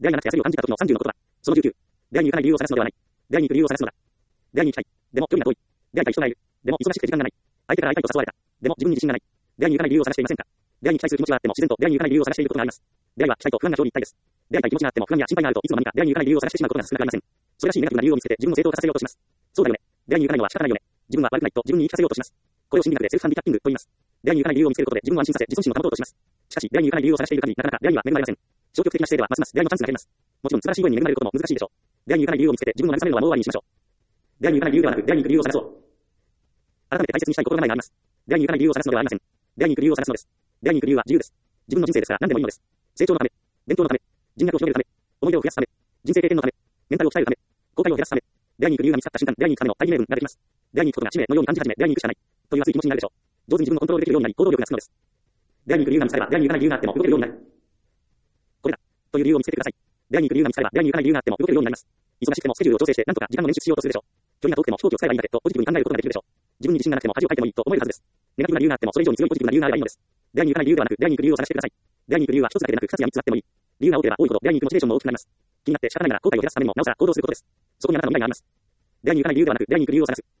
出会いがなくて焦りを感じた時の30のことだ。その19。出会いに行かない理由を探すのではない。出会いに行く理由を探すのだ。出会いに行きたい。でも距離が遠い。出会いたい人がいる。でも忙しくて時間がない。相手から会いたいと誘われた。でも自分に自信がない。出会いに行かない理由を探していませんか。出会いに行きたいする気持ちがあっても自然と出会いに行かない理由を探していることがあります。出会いは期待と不安が表裏一体です。出会いたい気持ちがあっても不安や心配があるといつの間にか出会いに行かない理由を探してしまうことが少なくありません。それらしいネガティブな理由を見つけて自分を正当化させようとします。そうだよね。出会いに行かないのは仕方ないよね。自分は悪くないと自分に言い聞かせようとします。これを心理学でセルフハンディキャッピングと言います。出会いに行かない理由を見つけることで自分を安心させ自尊心を保とうとします。しかし出会いに行かない理由を探している限りなかなか出会いには恵まれません。消極的な姿勢ではますます出会いのチャンスが減ります。もちろん素晴らしい声に恵まれることも難しいでしょう。出会いに行かない理由を見つけて自分を慰めるのはもう終わりにしましょう。出会いに行かない理由ではなく出会いに行く理由を探そう。改めて大切にしたい心構えがあります。出会いに行かない理由を探すのではありません。出会いに行く理由を探すのです。出会いに行く理由は自由です。自分の人生ですから何でもいいのです。成長のため、勉強のため、人脈を広げるため、思い出を増やすため、人生経験のため、メンタルを鍛えるため、後悔を減らすため、出会いに行く理由が見つかった瞬間、出会いに行くための大義名分ができます。出会いに行くことが使命のように感じ始め、出会いに行くしかないという熱い気持ちになるでしょう。上手に自分をコントロールできるようになり、行動力がつくのです。出会いに行く理由が見つかれば、出会いに行かない理由があっても動けるようになる。これだという理由を見つけてください。出会いに行く理由が見つかれば、出会いに行かない理由があっても動けるようになります。忙しくてもスケジュールを調整して、なんとか時間の捻出しようとするでしょう。距離が遠くても飛行機を使えばいいんだけとポジティブに考えることができるでしょう。自分に自信がなくても恥をかいてもいいと思えるはずです。ネガティブな理由があってもそれ以上に強いポジティブな理由があればいいのです。出会いに行かない理由ではなく、出会いに行く理由を探してください。出会いに行く理由は一つだけでなく二つや三つあってもいい。理由が多ければ多いほど出会いに行くモチベーションも大きくなります。気になって仕方ないなら後悔を減らすためにもなおさら行動することです。そこにあなたの未来があります。出会いに行かない理由ではなく、出会いに行く理由を探す。